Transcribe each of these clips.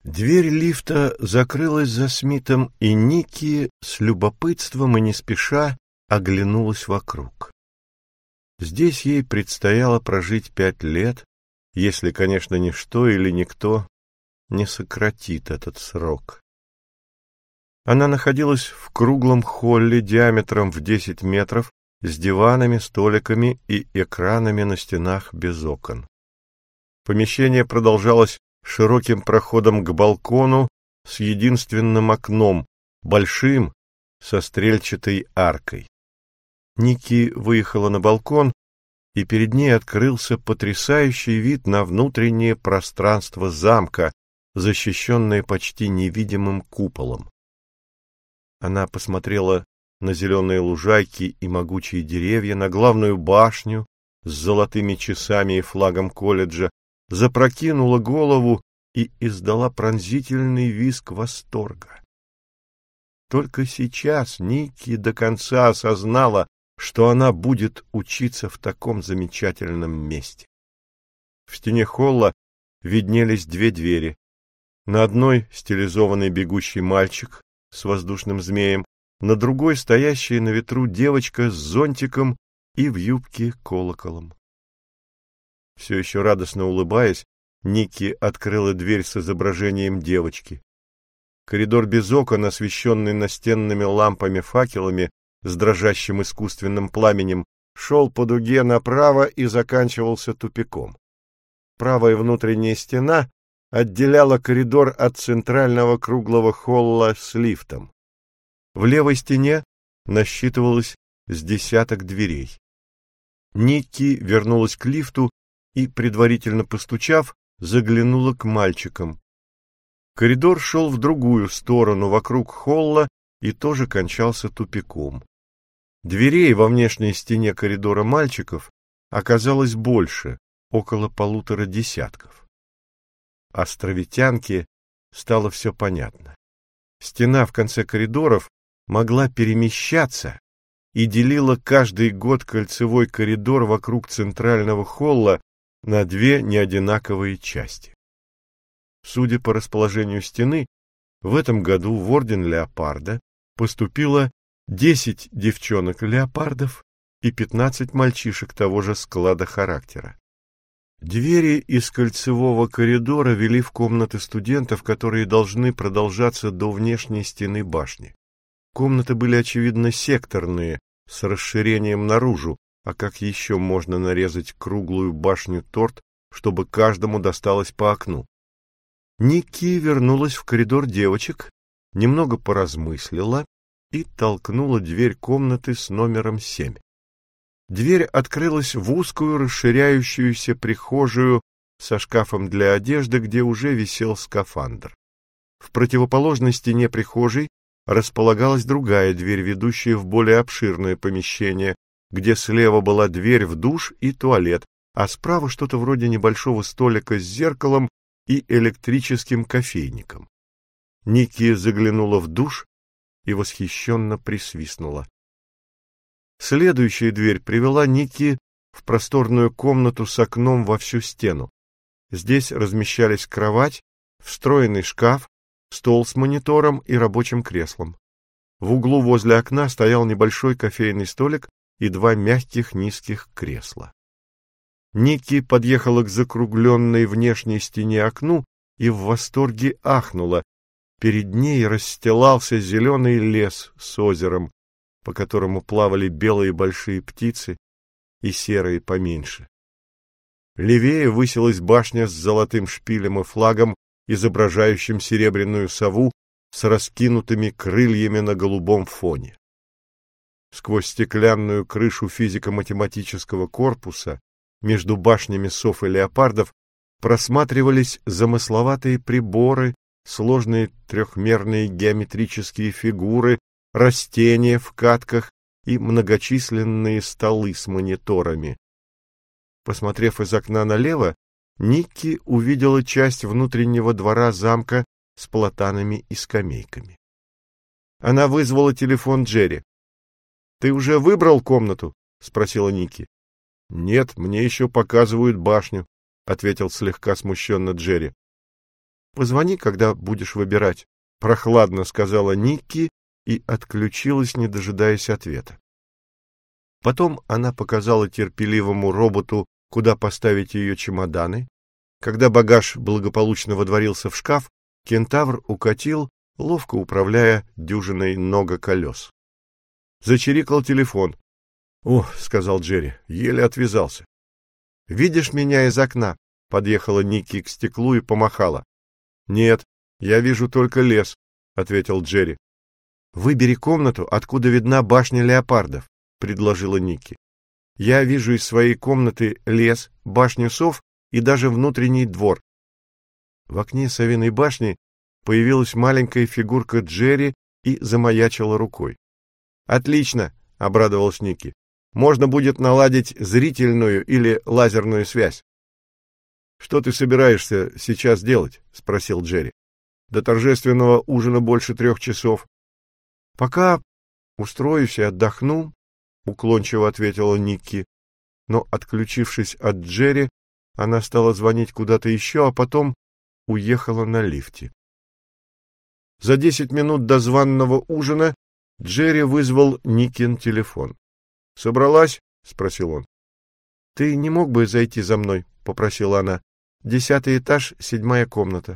Дверь лифта закрылась за Смитом, и Ники с любопытством и не спеша оглянулась вокруг. Здесь ей предстояло прожить 5 лет, если, конечно, ничто или никто не сократит этот срок. Она находилась в круглом холле диаметром в 10 метров с диванами, столиками и экранами на стенах без окон. Помещение продолжалось широким проходом к балкону с единственным окном, большим, со стрельчатой аркой. Ники выехала на балкон, и перед ней открылся потрясающий вид на внутреннее пространство замка, защищенное почти невидимым куполом. Она посмотрела на зеленые лужайки и могучие деревья, на главную башню с золотыми часами и флагом колледжа, запрокинула голову и издала пронзительный визг восторга. Только сейчас Ники до конца осознала, что она будет учиться в таком замечательном месте. В стене холла виднелись 2 двери. На одной стилизованный бегущий мальчик с воздушным змеем, на другой стоящая на ветру девочка с зонтиком и в юбке колоколом. Все еще радостно улыбаясь, Ники открыла дверь с изображением девочки. Коридор без окон, освещенный настенными лампами-факелами с дрожащим искусственным пламенем, шел по дуге направо и заканчивался тупиком. Правая внутренняя стена отделяла коридор от центрального круглого холла с лифтом. В левой стене насчитывалось с 10 дверей. Ники вернулась к лифту и, предварительно постучав, заглянула к мальчикам. Коридор шел в другую сторону, вокруг холла, и тоже кончался тупиком. Дверей во внешней стене коридора мальчиков оказалось больше, около 1,5 десятков. Островитянке стало все понятно. Стена в конце коридоров могла перемещаться и делила каждый год кольцевой коридор вокруг центрального холла на 2 неодинаковые части. Судя по расположению стены, в этом году в Орден Леопарда поступило 10 девчонок-леопардов и 15 мальчишек того же склада характера. Двери из кольцевого коридора вели в комнаты студентов, которые должны продолжаться до внешней стены башни. Комнаты были, очевидно, секторные, с расширением наружу, а как еще можно нарезать круглую башню-торт, чтобы каждому досталось по окну? Ники вернулась в коридор девочек, немного поразмыслила и толкнула дверь комнаты с номером 7. Дверь открылась в узкую расширяющуюся прихожую со шкафом для одежды, где уже висел скафандр. В противоположной стене прихожей располагалась другая дверь, ведущая в более обширное помещение, где слева была дверь в душ и туалет, а справа что-то вроде небольшого столика с зеркалом и электрическим кофейником. Ники заглянула в душ и восхищенно присвистнула. Следующая дверь привела Ники в просторную комнату с окном во всю стену. Здесь размещались кровать, встроенный шкаф, стол с монитором и рабочим креслом. В углу возле окна стоял небольшой кофейный столик и 2 мягких низких кресла. Ники подъехала к закругленной внешней стене окну и в восторге ахнула. Перед ней расстилался зеленый лес с озером, по которому плавали белые большие птицы и серые поменьше. Левее высилась башня с золотым шпилем и флагом, изображающим серебряную сову с раскинутыми крыльями на голубом фоне. Сквозь стеклянную крышу физико-математического корпуса между башнями сов и леопардов просматривались замысловатые приборы, сложные трехмерные геометрические фигуры, растения в катках и многочисленные столы с мониторами. Посмотрев из окна налево, Ники увидела часть внутреннего двора замка с платанами и скамейками. Она вызвала телефон Джерри. — Ты уже выбрал комнату? — спросила Ники. — Нет, мне еще показывают башню, — ответил слегка смущенно Джерри. Позвони, когда будешь выбирать, — прохладно сказала Никки и отключилась, не дожидаясь ответа. Потом она показала терпеливому роботу, куда поставить ее чемоданы. Когда багаж благополучно водворился в шкаф, кентавр укатил, ловко управляя дюжиной колес. Зачирикал телефон. — О, — сказал Джерри, — еле отвязался. — Видишь меня из окна? — подъехала Никки к стеклу и помахала. — Нет, я вижу только лес, — ответил Джерри. — Выбери комнату, откуда видна башня леопардов, — предложила Никки. — Я вижу из своей комнаты лес, башню сов и даже внутренний двор. В окне совиной башни появилась маленькая фигурка Джерри и замаячила рукой. — Отлично, — обрадовалась Никки. — Можно будет наладить зрительную или лазерную связь. — Что ты собираешься сейчас делать? — спросил Джерри. — До торжественного ужина больше 3 часов. — Пока устроюсь и отдохну, — уклончиво ответила Никки. Но, отключившись от Джерри, она стала звонить куда-то еще, а потом уехала на лифте. За 10 минут до званого ужина Джерри вызвал Никкин телефон. — Собралась? — спросил он. — Ты не мог бы зайти за мной? — попросила она. — 10-й этаж, 7-я комната.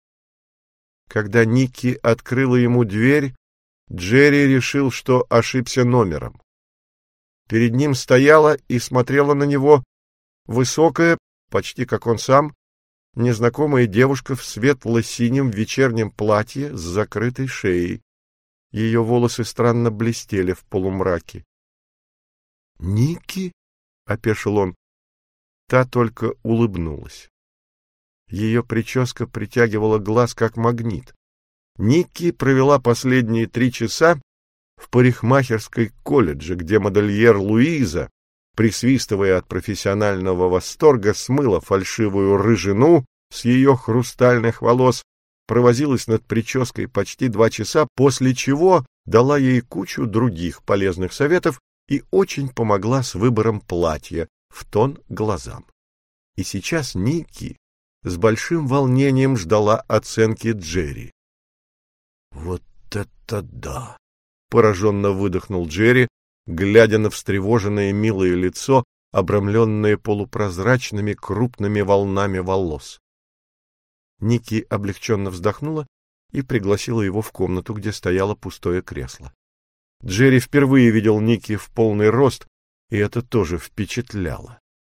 Когда Никки открыла ему дверь, Джерри решил, что ошибся номером. Перед ним стояла и смотрела на него высокая, почти как он сам, незнакомая девушка в светло-синем вечернем платье с закрытой шеей. Ее волосы странно блестели в полумраке. — Никки? — опешил он. Та только улыбнулась. Ее прическа притягивала глаз, как магнит. Никки провела последние 3 часа в парикмахерской колледже, где модельер Луиза, присвистывая от профессионального восторга, смыла фальшивую рыжину с ее хрустальных волос, провозилась над прической почти 2 часа, после чего дала ей кучу других полезных советов и очень помогла с выбором платья в тон глазам. И сейчас Никки с большим волнением ждала оценки Джерри. — Вот это да! — пораженно выдохнул Джерри, глядя на встревоженное милое лицо, обрамленное полупрозрачными крупными волнами волос. Никки облегченно вздохнула и пригласила его в комнату, где стояло пустое кресло. Джерри впервые видел Никки в полный рост, и это тоже впечатляло.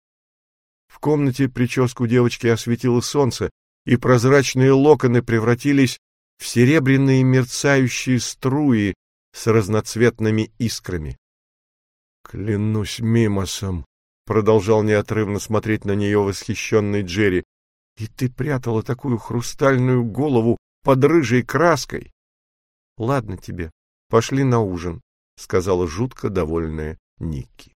В комнате прическу девочки осветило солнце, и прозрачные локоны превратились в серебряные мерцающие струи с разноцветными искрами. — Клянусь Мимосом, — продолжал неотрывно смотреть на нее восхищенный Джерри, — и ты прятала такую хрустальную голову под рыжей краской. — Ладно тебе, пошли на ужин, — сказала жутко довольная Никки.